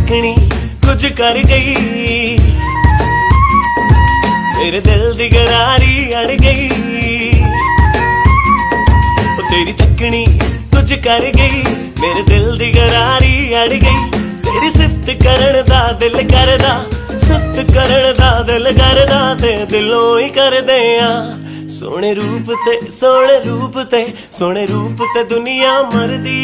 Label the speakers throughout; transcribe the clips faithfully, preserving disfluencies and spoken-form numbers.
Speaker 1: तकनी कुछ कर गई, मेरे दिल दी गरारी अड़ गई। ओ तेरी तकनी कुछ कर गई, मेरे दिल दी गरारी अड़ गई। तेरी सिफत करन दा दिल करदा, सिफत करन दा दिल करदा, ते दिलों ही कर दे आ। सोने रूप ते सोने रूप ते सोने रूप ते दुनिया मरदी,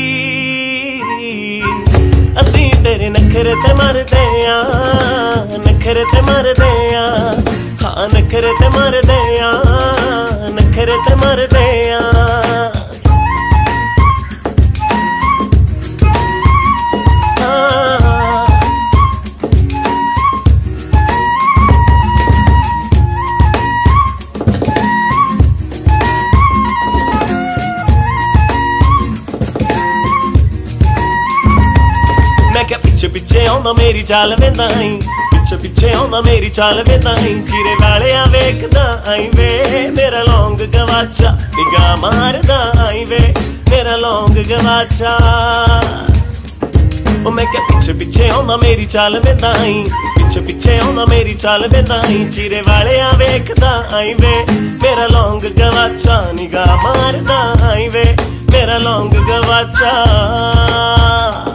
Speaker 1: असी तेरे नखरे ते मरदे आ, नखरे ते मरदे आ, हाँ नखरे ते मरदे आ, नखरे ते मरदे आ। पिछे पिछे आउंदा मेरी चाल वेंदा आई, पिछे पिछे आउंदा मेरी चाल वेंदा आई। चीरे वालिया वेखदा आई वे, मेरा लौंग गवाचा निगाह मारदा आई वे, मेरा लौंग गवाचा। ओ मैं क्या पिछे पिछे आउंदा मेरी चाल वेंदा आई, पिछे पिछे आउंदा मेरी चाल वेंदा आई। चीरे वालिया वेखदा आई वे, मेरा लौंग गवाचा निगाह मारदा आई वे, मेरा लौंग गवाचा।